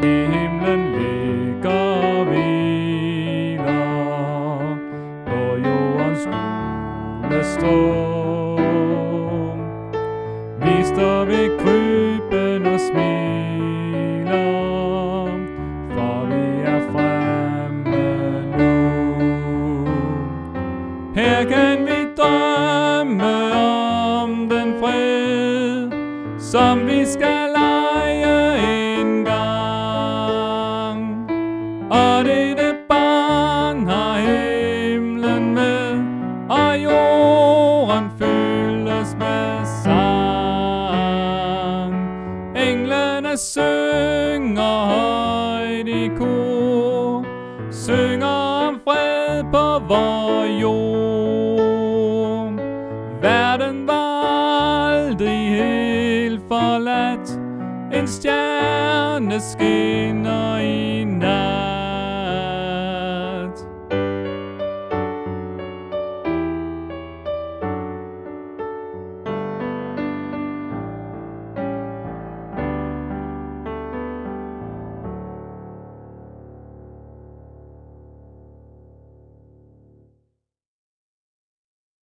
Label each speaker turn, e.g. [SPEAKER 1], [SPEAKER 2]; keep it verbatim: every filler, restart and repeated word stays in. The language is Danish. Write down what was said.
[SPEAKER 1] I himlen ligger hviler på jordens gule strå. Vi står ved kryben og smiler, for vi er fremme nu. Her kan vi drømme om den fred, som vi skal eje en gang. Og dette barn har himlen med, og jorden fyldes med sang. Englene synger højt i kor, synger om fred på vor jord. Verden var aldrig helt forladt, en stjerne skinner i nat.